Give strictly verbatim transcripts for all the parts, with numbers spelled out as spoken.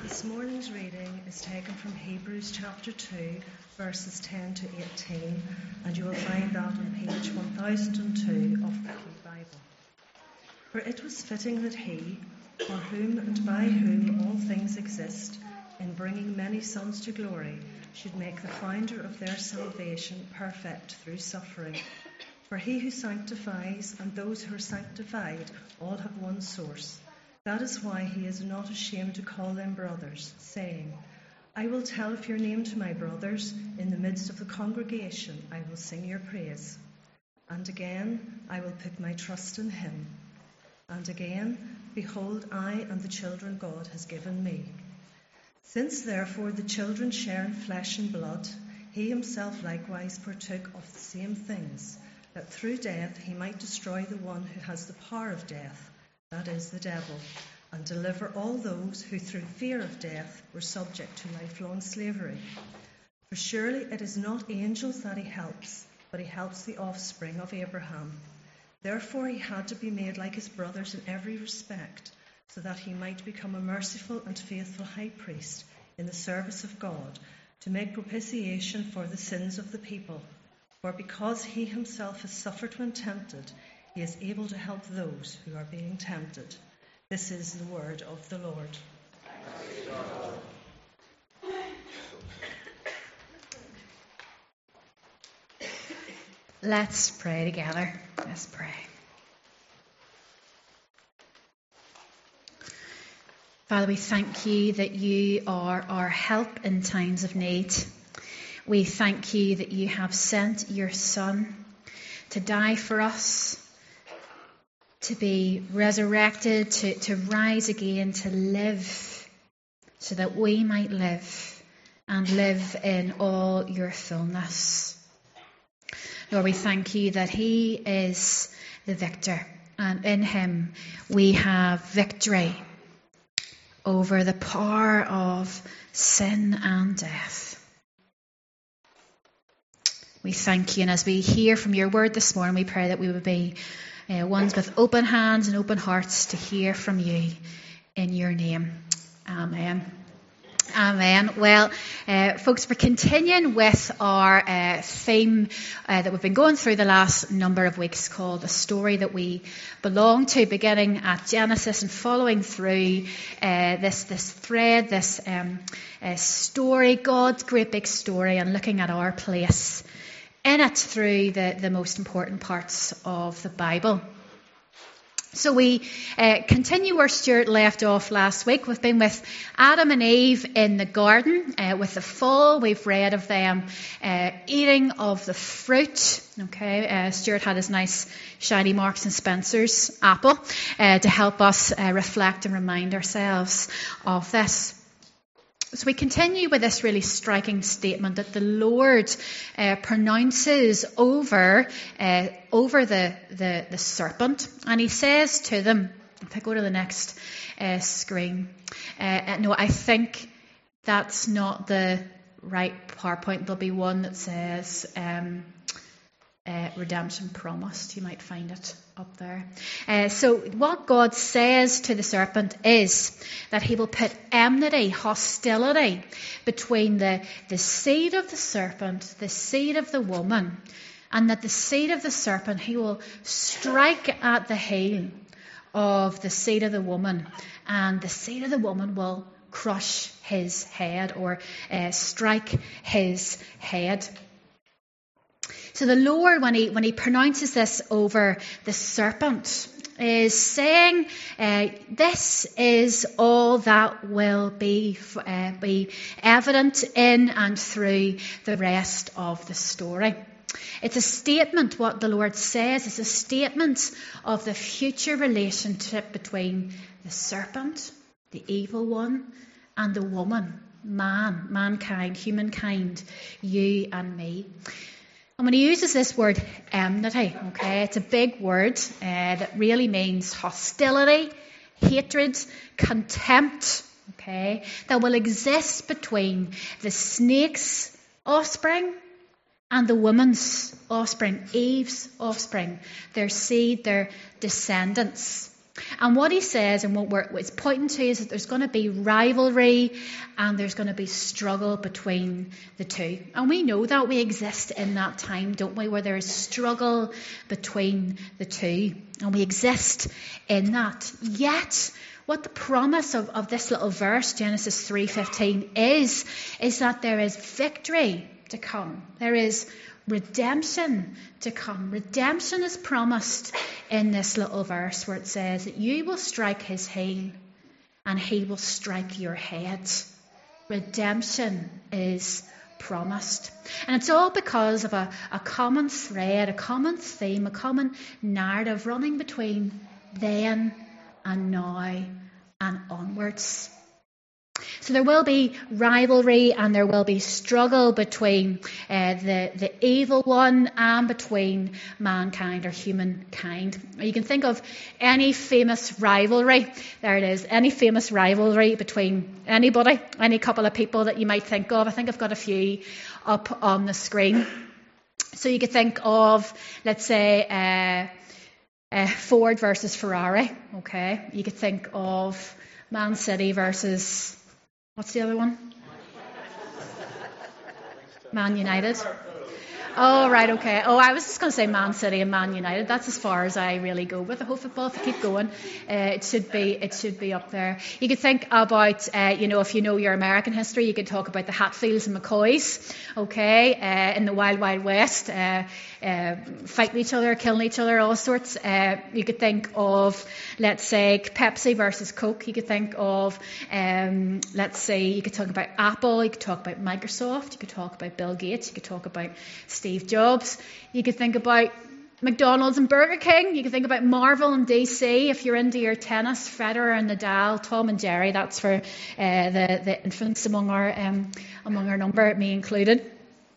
This morning's reading is taken from Hebrews chapter two, verses ten to eighteen, and you will find that on page one thousand two of the Key Bible. For it was fitting that he, for whom and by whom all things exist, in bringing many sons to glory, should make the founder of their salvation perfect through suffering. For he who sanctifies and those who are sanctified all have one source. That is why he is not ashamed to call them brothers, saying, I will tell of your name to my brothers. In the midst of the congregation I will sing your praise. And again, I will put my trust in him. And again, behold, I and the children God has given me. Since therefore the children share in flesh and blood, he himself likewise partook of the same things, that through death he might destroy the one who has the power of death, that is, the devil, and deliver all those who through fear of death were subject to lifelong slavery. For surely it is not angels that he helps, but he helps the offspring of Abraham. Therefore he had to be made like his brothers in every respect, so that he might become a merciful and faithful high priest in the service of God, to make propitiation for the sins of the people. For because he himself has suffered when tempted, he is able to help those who are being tempted. This is the word of the Lord. Let's pray together. Let's pray. Father, we thank you that you are our help in times of need. We thank you that you have sent your Son to die for us, to be resurrected, to, to rise again, to live, so that we might live and live in all your fullness. Lord, we thank you that he is the victor, and in him we have victory over the power of sin and death. We thank you, and as we hear from your word this morning, we pray that we would be uh, ones with open hands and open hearts to hear from you in your name. Amen. Amen. Well, uh, folks, we're continuing with our uh, theme uh, that we've been going through the last number of weeks, called The Story That We Belong To, beginning at Genesis and following through uh, this this thread, this um, uh, story, God's great big story, and looking at our place in it through the, the most important parts of the Bible. So we uh, continue where Stuart left off last week. We've been with Adam and Eve in the garden uh, with the fall. We've read of them uh, eating of the fruit. Okay, uh, Stuart had his nice shiny Marks and Spencer's apple uh, to help us uh, reflect and remind ourselves of this. So we continue with this really striking statement that the Lord uh, pronounces over uh, over the, the, the serpent, and he says to them, if I go to the next uh, screen, uh, no, I think that's not the right PowerPoint. There'll be one that says um, uh, redemption promised. You might find it up there. Uh, so what God says to the serpent is that he will put enmity, hostility between the, the seed of the serpent, the seed of the woman, and that the seed of the serpent, he will strike at the heel of the seed of the woman, and the seed of the woman will crush his head, or uh, strike his head. So the Lord, when he when he pronounces this over the serpent, is saying, uh, this is all that will be uh, be evident in and through the rest of the story. It's a statement, what the Lord says, is a statement of the future relationship between the serpent, the evil one, and the woman, man, mankind, humankind, you and me. And when he uses this word enmity, okay, it's a big word uh, that really means hostility, hatred, contempt, okay, that will exist between the snake's offspring and the woman's offspring, Eve's offspring, their seed, their descendants. And what he says and what we're, it's pointing to is that there's going to be rivalry and there's going to be struggle between the two. And we know that we exist in that time, don't we, where there is struggle between the two. And we exist in that. Yet, what the promise of, of this little verse, Genesis three fifteen, is, is that there is victory to come. There is redemption to come. Redemption is promised in this little verse where it says that you will strike his heel and he will strike your head. Redemption is promised. And it's all because of a, a common thread, a common theme, a common narrative running between then and now and onwards. So there will be rivalry and there will be struggle between uh, the, the evil one and between mankind or humankind. You can think of any famous rivalry. There it is. Any famous rivalry between anybody, any couple of people that you might think of. I think I've got a few up on the screen. So you could think of, let's say, uh, uh, Ford versus Ferrari. Okay. You could think of Man City versus... What's the other one? Man United. Oh, right, okay. Oh, I was just going to say Man City and Man United. That's as far as I really go with the whole football. If you keep going, uh, it should be it should be up there. You could think about, uh, you know, if you know your American history, you could talk about the Hatfields and McCoys, okay, uh, in the Wild Wild West, uh, uh, fighting each other, killing each other, all sorts. Uh, you could think of, let's say, Pepsi versus Coke. You could think of, um, let's say, you could talk about Apple. You could talk about Microsoft. You could talk about Bill Gates. You could talk about Steve Jobs. You could think about McDonald's and Burger King. You could think about Marvel and D C. If you're into your tennis, Federer and Nadal, Tom and Jerry. That's for uh, the the infants among our um, among our number, me included.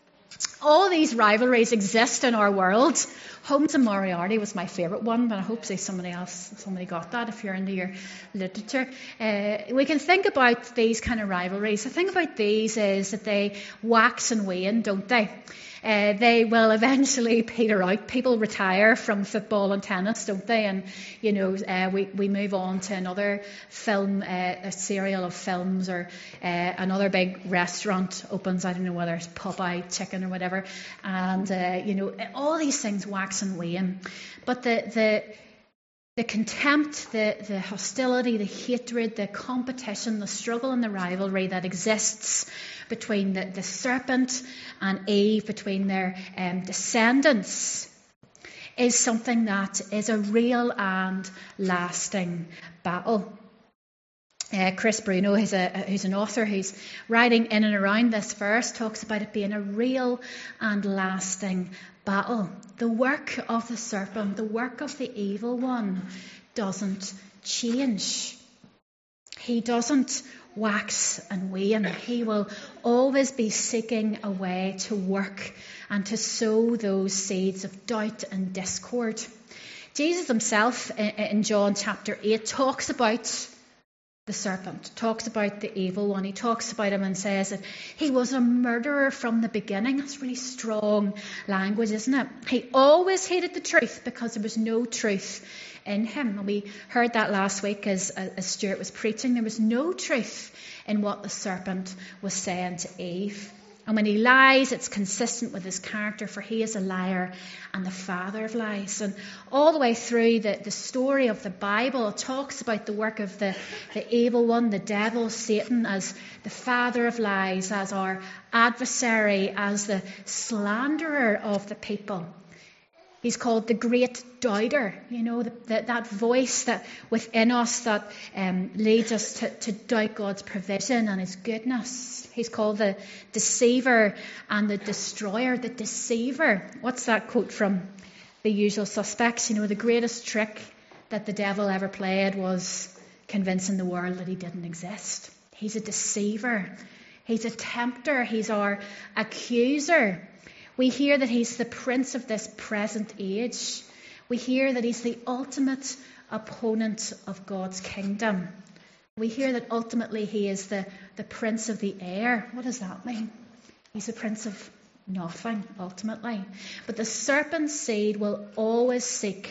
All these rivalries exist in our world. Holmes and Moriarty was my favourite one, but I hope say somebody else, somebody got that if you're into your literature. Uh, we can think about these kind of rivalries. The thing about these is that they wax and wane, don't they? Uh, they will eventually peter out. People retire from football and tennis, don't they? And, you know, uh, we, we move on to another film, uh, a serial of films, or uh, another big restaurant opens. I don't know whether it's Popeye Chicken or whatever. And, uh, you know, all these things wax and wane. But the... the The contempt, the, the hostility, the hatred, the competition, the struggle and the rivalry that exists between the, the serpent and Eve, between their um, descendants, is something that is a real and lasting battle. Uh, Chris Bruno, who's, a, who's an author who's writing in and around this verse, talks about it being a real and lasting battle. The work of the serpent, the work of the evil one, doesn't change. He doesn't wax and wane. He will always be seeking a way to work and to sow those seeds of doubt and discord. Jesus himself, in John chapter eight, talks about the serpent, talks about the evil one. He talks about him and says that he was a murderer from the beginning. That's really strong language, isn't it? He always hated the truth because there was no truth in him. And we heard that last week as, as Stuart was preaching. There was no truth in what the serpent was saying to Eve. And when he lies, it's consistent with his character, for he is a liar and the father of lies. And all the way through the, the story of the Bible, it talks about the work of the, the evil one, the devil, Satan, as the father of lies, as our adversary, as the slanderer of the people. He's called the great doubter, you know, the, the, that voice that within us that um, leads us to, to doubt God's provision and his goodness. He's called the deceiver and the destroyer. The deceiver, what's that quote from The Usual Suspects? You know, the greatest trick that the devil ever played was convincing the world that he didn't exist. He's a deceiver. He's a tempter. He's our accuser. We hear that he's the prince of this present age. We hear that he's the ultimate opponent of God's kingdom. We hear that ultimately he is the, the prince of the air. What does that mean? He's the prince of nothing, ultimately. But the serpent's seed will always seek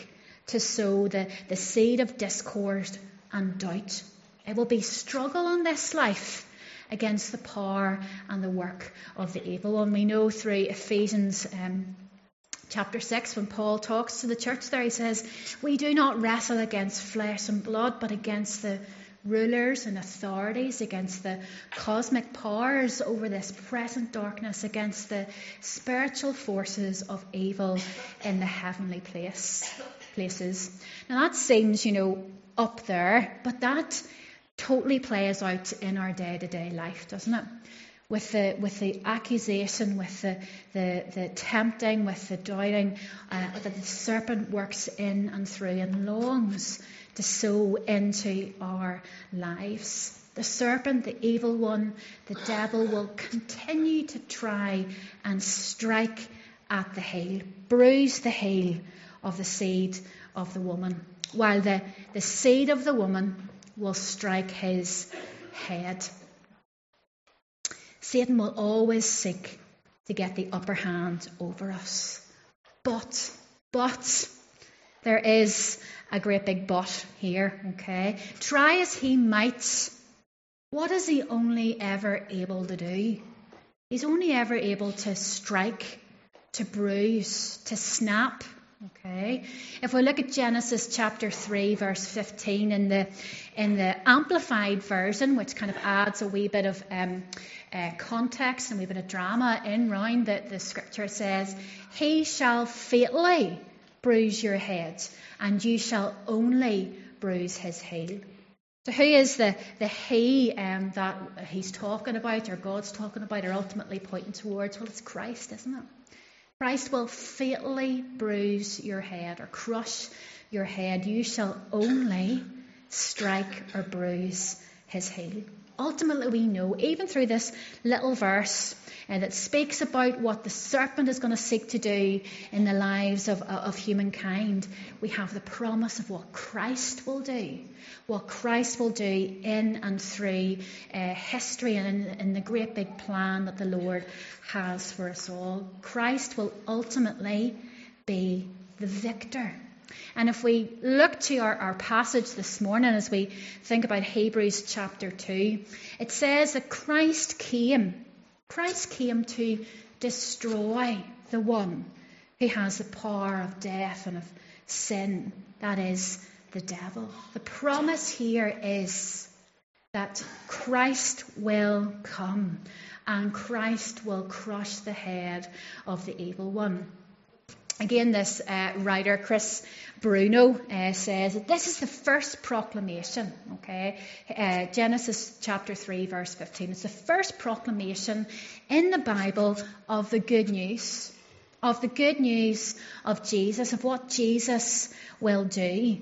to sow the, the seed of discord and doubt. It will be struggle in this life against the power and the work of the evil one. We know through Ephesians um, chapter six, when Paul talks to the church there, he says, we do not wrestle against flesh and blood, but against the rulers and authorities, against the cosmic powers over this present darkness, against the spiritual forces of evil in the heavenly place places. Now that seems, you know, up there, but that totally plays out in our day-to-day life, doesn't it? With the with the accusation, with the the, the tempting, with the doubting, uh, that the serpent works in and through and longs to sow into our lives. The serpent, the evil one, the devil will continue to try and strike at the heel, bruise the heel of the seed of the woman, while the, the seed of the woman will strike his head. Satan will always seek to get the upper hand over us. But, but, there is a great big but here, okay? Try as he might, what is he only ever able to do? He's only ever able to strike, to bruise, to snap, okay? If we look at Genesis chapter three, verse fifteen, in the in the Amplified version, which kind of adds a wee bit of um, uh, context and a wee bit of drama in round that the scripture says, he shall fatally bruise your head, and you shall only bruise his heel. So who is the, the he um, that he's talking about, or God's talking about, or ultimately pointing towards? Well, it's Christ, isn't it? Christ will fatally bruise your head or crush your head. You shall only strike or bruise his heel. Ultimately, we know, even through this little verse uh, that speaks about what the serpent is going to seek to do in the lives of, of humankind, we have the promise of what Christ will do. What Christ will do in and through uh, history and in, in the great big plan that the Lord has for us all. Christ will ultimately be the victor. And if we look to our, our passage this morning as we think about Hebrews chapter two, it says that Christ came, Christ came to destroy the one who has the power of death and of sin, that is, the devil. The promise here is that Christ will come and Christ will crush the head of the evil one. Again, this uh, writer, Chris Bruno, uh, says that this is the first proclamation, okay? Uh, Genesis chapter three, verse fifteen. It's the first proclamation in the Bible of the good news, of the good news of Jesus, of what Jesus will do.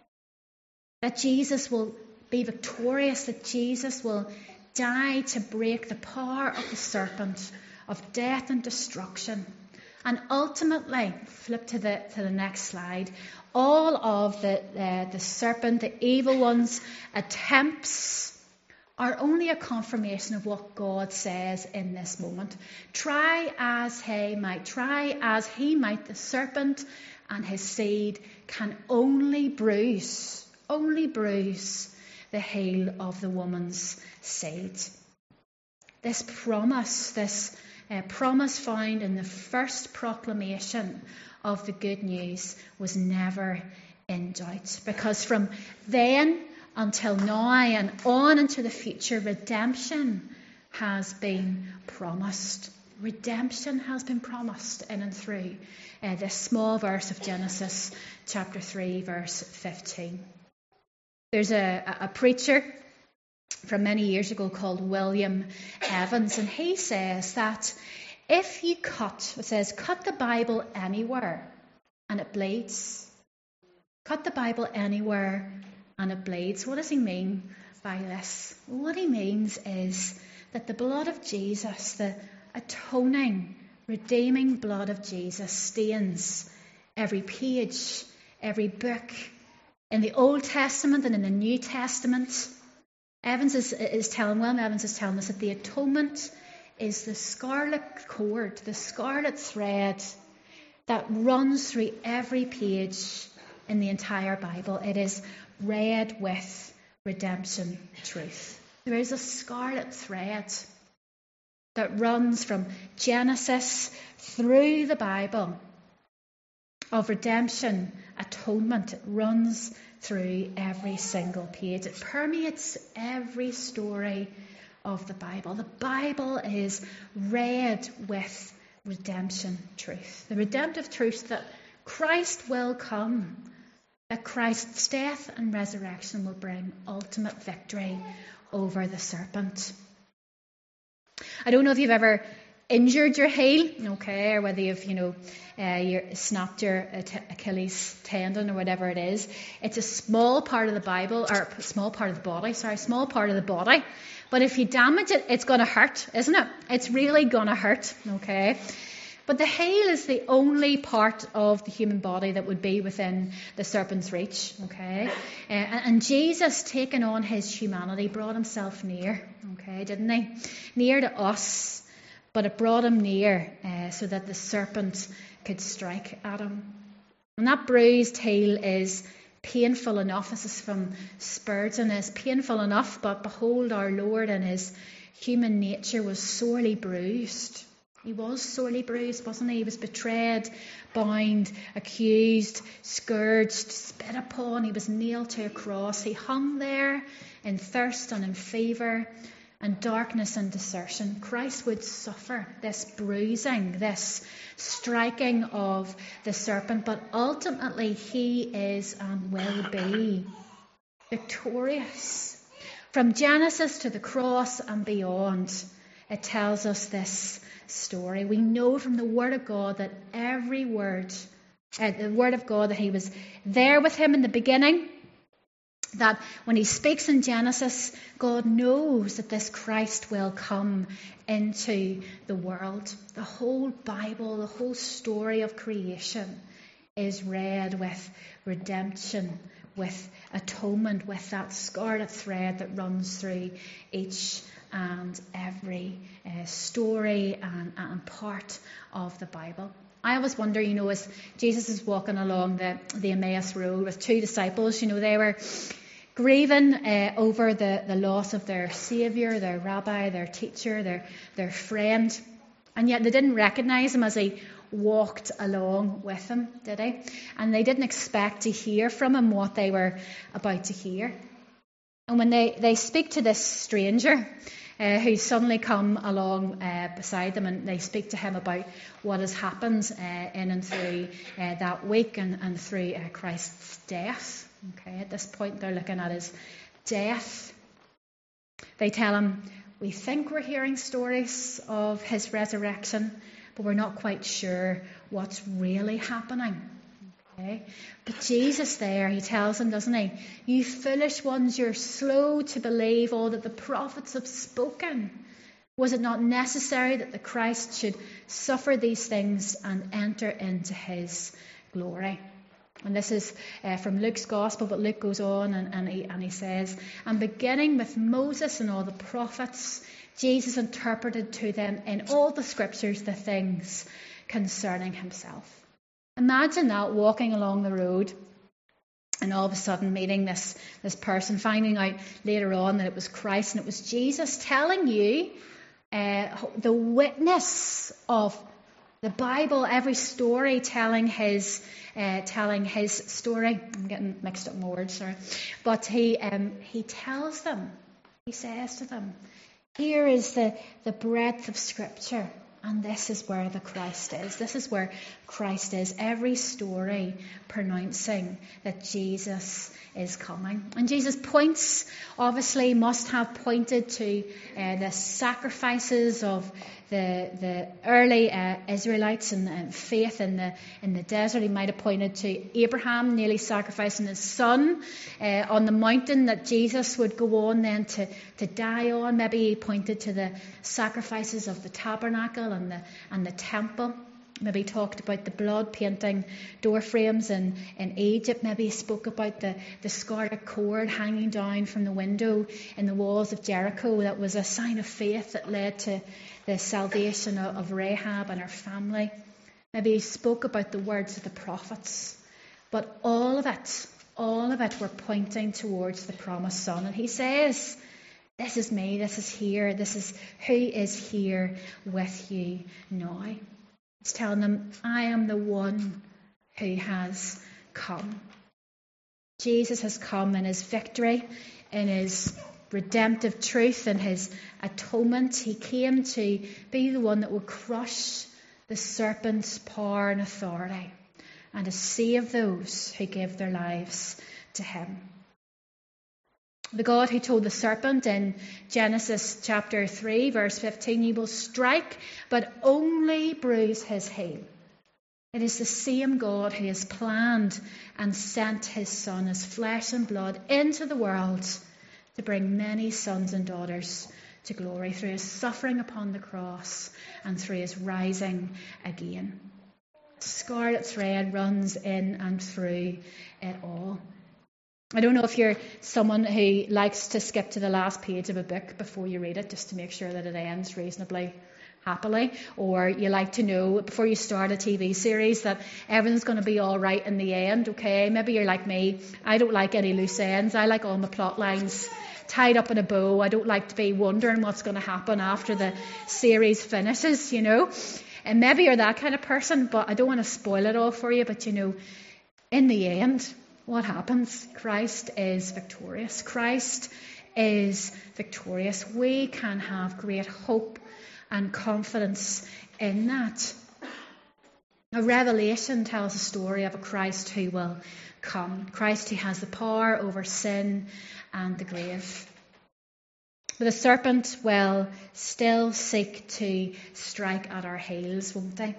That Jesus will be victorious, that Jesus will die to break the power of the serpent, of death and destruction. And ultimately, flip to the to the next slide, all of the, uh, the serpent, the evil one's attempts are only a confirmation of what God says in this moment. Try as he might, try as he might, the serpent and his seed can only bruise, only bruise the heel of the woman's seed. This promise, this uh, promise found in the first proclamation of the good news was never in doubt. Because from then until now and on into the future, redemption has been promised. Redemption has been promised in and through uh, this small verse of Genesis chapter three, verse fifteen. There's a, a preacher from many years ago called William Evans, and he says that if you cut, it says, cut the Bible anywhere and it bleeds. Cut the Bible anywhere and it bleeds. What does he mean by this? What he means is that the blood of Jesus, the atoning, redeeming blood of Jesus, stains every page, every book, in the Old Testament and in the New Testament. Evans is, is telling, William Evans is telling us that the atonement is the scarlet cord, the scarlet thread that runs through every page in the entire Bible. It is red with redemption truth. There is a scarlet thread that runs from Genesis through the Bible of redemption, atonement. It runs through every single page. It permeates every story of the Bible. The Bible is red with redemption truth. The redemptive truth that Christ will come, that Christ's death and resurrection will bring ultimate victory over the serpent. I don't know if you've ever injured your heel, okay, or whether you've, you know, uh, you snapped your Achilles tendon or whatever it is. It's a small part of the Bible, or a small part of the body, sorry, small part of the body. But if you damage it, it's going to hurt, isn't it? It's really going to hurt, okay? But the heel is the only part of the human body that would be within the serpent's reach, okay? Uh, and Jesus, taking on his humanity, brought himself near, okay, didn't he? Near to us, but it brought him near uh, so that the serpent could strike at him. And that bruised heel is painful enough. This is from Spurgeon. Is painful enough, but behold, our Lord in his human nature was sorely bruised. He was sorely bruised, wasn't he? He was betrayed, bound, accused, scourged, spit upon. He was nailed to a cross. He hung there in thirst and in fever and darkness and desertion. Christ would suffer this bruising, this striking of the serpent, but ultimately he is and will be victorious. From Genesis to the cross and beyond, it tells us this story. We know from the Word of God that every word, uh, the Word of God, that he was there with him in the beginning, that when he speaks in Genesis, God knows that this Christ will come into the world. The whole Bible, the whole story of creation is read with redemption, with atonement, with that scarlet thread that runs through each and every uh, story and, and part of the Bible. I always wonder, you know, as Jesus is walking along the, the Emmaus Road with two disciples, you know, they were grieving uh, over the, the loss of their Saviour, their rabbi, their teacher, their, their friend. And yet they didn't recognise him as he walked along with them, did they? And they didn't expect to hear from him what they were about to hear. And when they, they speak to this stranger uh, who's suddenly come along uh, beside them, and they speak to him about what has happened uh, in and through uh, that week and, and through uh, Christ's death. Okay, at this point they're looking at his death. They tell him, we think we're hearing stories of his resurrection, but we're not quite sure what's really happening. Okay? But Jesus there, he tells them, doesn't he? You foolish ones, you're slow to believe all that the prophets have spoken. Was it not necessary that the Christ should suffer these things and enter into his glory? And this is uh, from Luke's Gospel, but Luke goes on and, and, he, and he says, and beginning with Moses and all the prophets, Jesus interpreted to them in all the scriptures the things concerning himself. Imagine that, walking along the road and all of a sudden meeting this, this person, finding out later on that it was Christ and it was Jesus, telling you uh, the witness of the Bible, every story telling his uh, telling his story. I'm getting mixed up in my words, sorry. But he um, he tells them, he says to them, here is the, the breadth of Scripture, and this is where the Christ is. This is where Christ is. Every story pronouncing that Jesus is coming. And Jesus points, obviously must have pointed to uh, the sacrifices of the the early uh, Israelites and uh, faith in the in the desert. He might have pointed to Abraham nearly sacrificing his son uh, on the mountain that Jesus would go on then to, to die on. Maybe he pointed to the sacrifices of the tabernacle and the and the temple. Maybe he talked about the blood painting door frames in, in Egypt. Maybe he spoke about the, the scarlet cord hanging down from the window in the walls of Jericho. That was a sign of faith that led to the salvation of, of Rahab and her family. Maybe he spoke about the words of the prophets But all of it, all of it were pointing towards the promised Son. And he says, this is me, this is here, this is who is here with you now. He's telling them, I am the one who has come. Jesus has come in his victory, in his redemptive truth, in his atonement. He came to be the one that would crush the serpent's power and authority and to save those who give their lives to him. The God who told the serpent in Genesis chapter three, verse fifteen, you will strike, but only bruise his heel. It is the same God who has planned and sent his Son as flesh and blood into the world to bring many sons and daughters to glory through his suffering upon the cross and through his rising again. Scarlet thread runs in and through it all. I don't know if you're someone who likes to skip to the last page of a book before you read it just to make sure that it ends reasonably happily, or you like to know before you start a T V series that everything's going to be all right in the end, okay? Maybe you're like me. I don't like any loose ends. I like all my plot lines tied up in a bow. I don't like to be wondering what's going to happen after the series finishes, you know? And maybe you're that kind of person, but I don't want to spoil it all for you. But, you know, in the end, what happens? Christ is victorious. Christ is victorious. We can have great hope and confidence in that. Now, Revelation tells a story of a Christ who will come. Christ who has the power over sin and the grave. But the serpent will still seek to strike at our heels, won't they?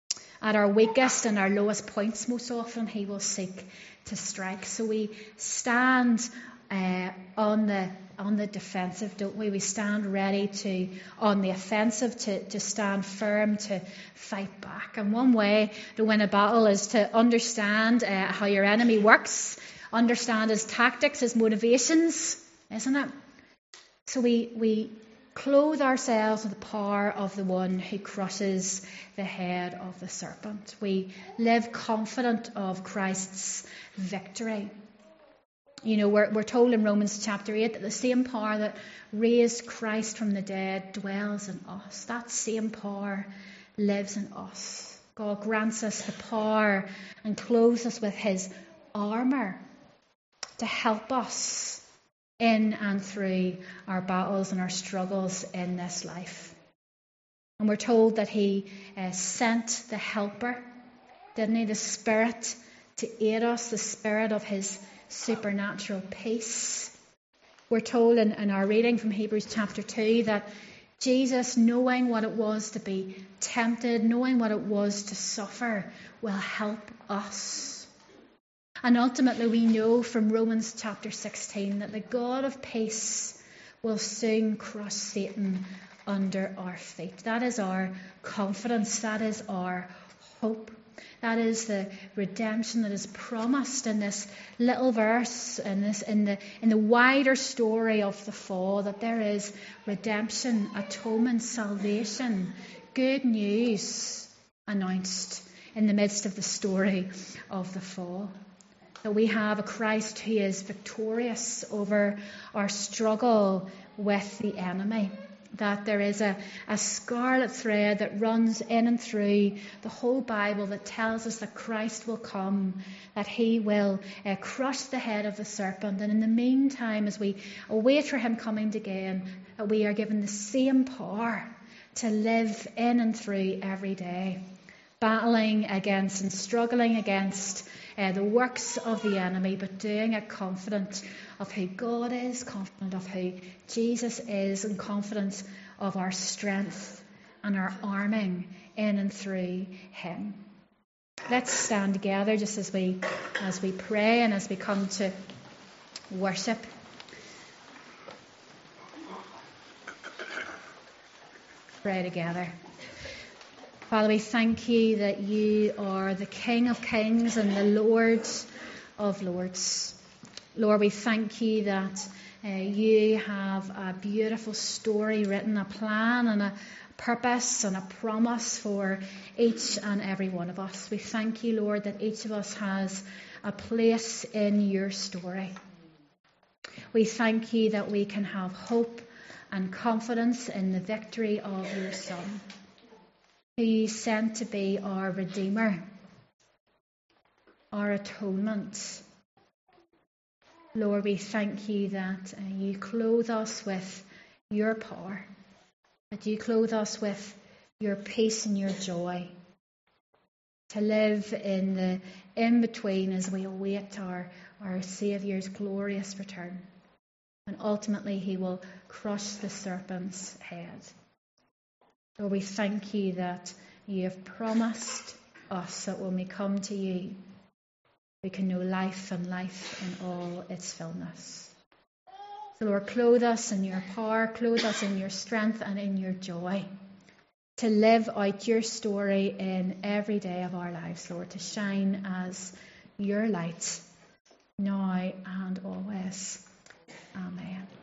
At our weakest and our lowest points, most often, he will seek to strike. So we stand uh, on the on the defensive, don't we? We stand ready to, on the offensive, to, to stand firm, to fight back. And one way to win a battle is to understand uh, how your enemy works, understand his tactics, his motivations, isn't it? So we we clothe ourselves with the power of the one who crushes the head of the serpent. We live confident of Christ's victory. You know, we're, we're told in Romans chapter eight that the same power that raised Christ from the dead dwells in us. That same power lives in us. God grants us the power and clothes us with his armour to help us in and through our battles and our struggles in this life. And we're told that he uh, sent the helper, didn't he? The Spirit to aid us, the Spirit of his supernatural peace. We're told in, in our reading from Hebrews chapter two that Jesus, knowing what it was to be tempted, knowing what it was to suffer, will help us. And ultimately we know from Romans chapter sixteen that the God of peace will soon crush Satan under our feet. That is our confidence. That is our hope. That is the redemption that is promised in this little verse, in this in the in the wider story of the fall, that there is redemption, atonement, salvation, good news announced in the midst of the story of the fall. That we have a Christ who is victorious over our struggle with the enemy. That there is a, a scarlet thread that runs in and through the whole Bible that tells us that Christ will come, that he will uh, crush the head of the serpent. And in the meantime, as we await for him coming again, that we are given the same power to live in and through every day, battling against and struggling against uh, the works of the enemy, but doing it confident of who God is, confident of who Jesus is, and confident of our strength and our arming in and through him. Let's stand together just as we as we pray and as we come to worship. Pray together. Father, we thank you that you are the King of Kings and the Lord of Lords. Lord, we thank you that uh, you have a beautiful story written, a plan and a purpose and a promise for each and every one of us. We thank you, Lord, that each of us has a place in your story. We thank you that we can have hope and confidence in the victory of your Son, who you sent to be our Redeemer, our atonement. Lord, we thank you that uh, you clothe us with your power, that you clothe us with your peace and your joy, to live in the in-between as we await our, our Saviour's glorious return. And ultimately he will crush the serpent's head. Lord, we thank you that you have promised us that when we come to you, we can know life and life in all its fullness. So Lord, clothe us in your power, clothe us in your strength and in your joy, to live out your story in every day of our lives, Lord, to shine as your light now and always. Amen.